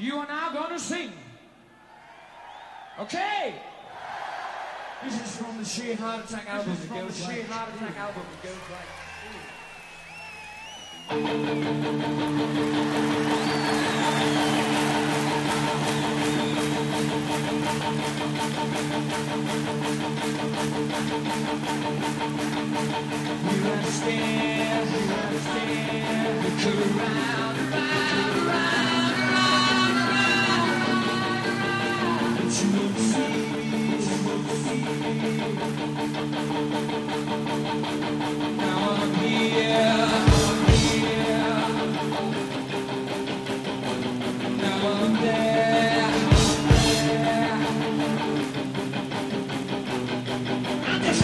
You are now gonna sing. Okay. This is from the Sheer Heart Attack album. It goes like Sheer Heart Attack album. It goes like. You understand, look around, but you won't see, Now I'm here, now I'm there, I'm just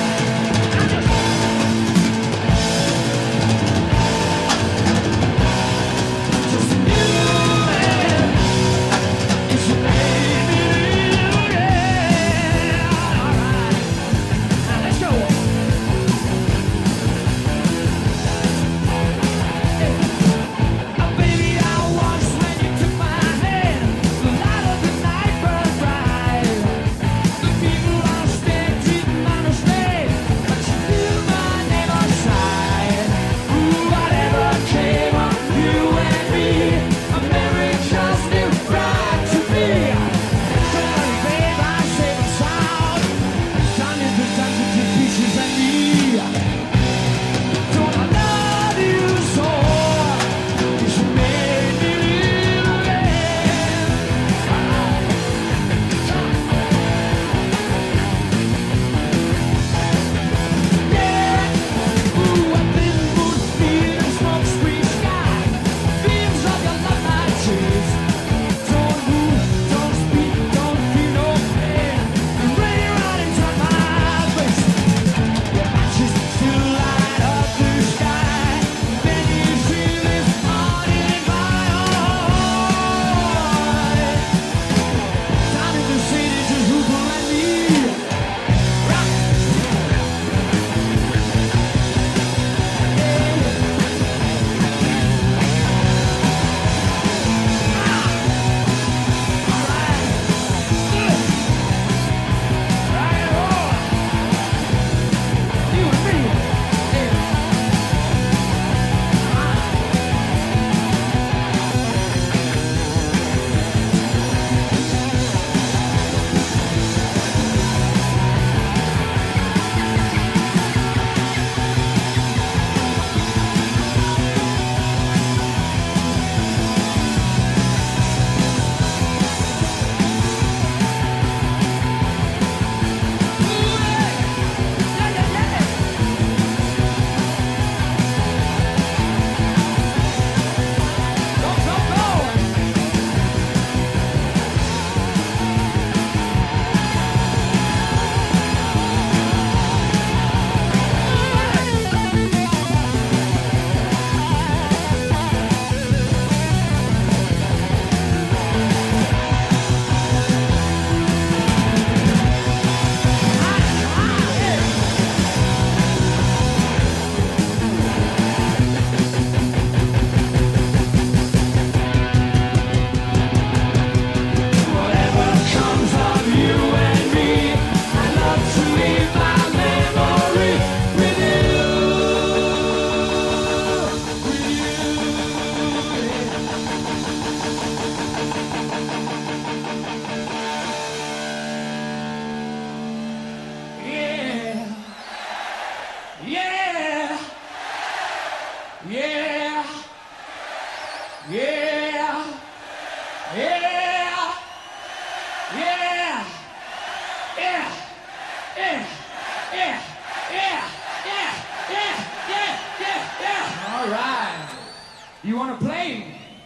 All right. You want to play?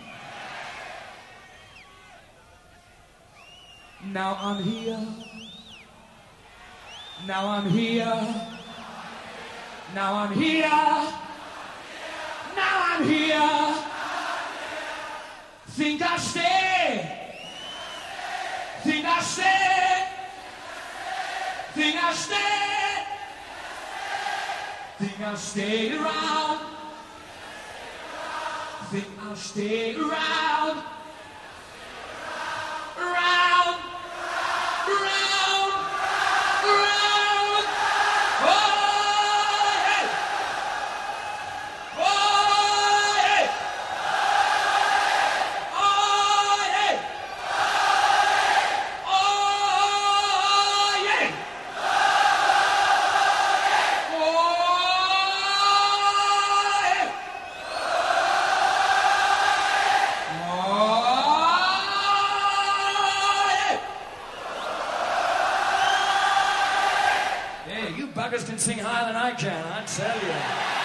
Now I'm here. Now I'm here. Now I'm here. Now I'm here. Think I stay. Think I stay. Think I stay. Think I'll stay around. Think I'll stay around. Marcus can sing higher than I can, I tell you.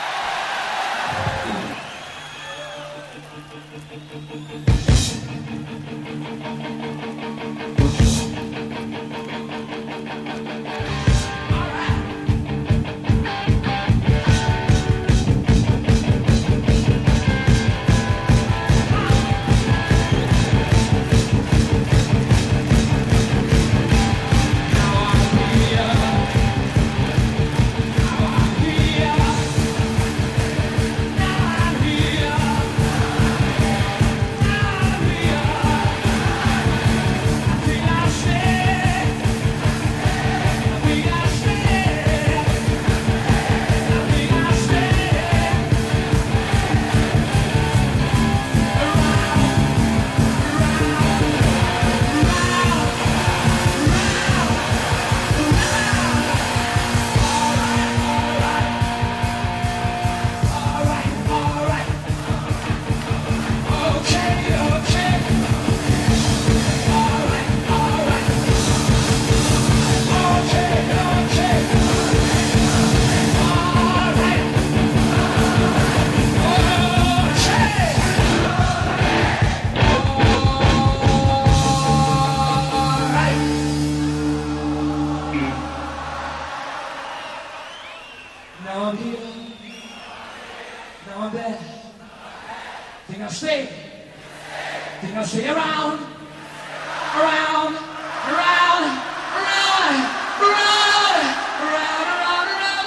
Now I'm here, now I'm there. Think I'll stay, think I'll stay around, around, around, around, around, around, around, around,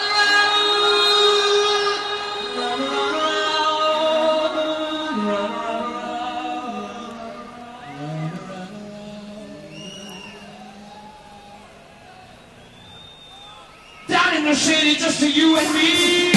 around, around, around. Down in the city, just to you and me.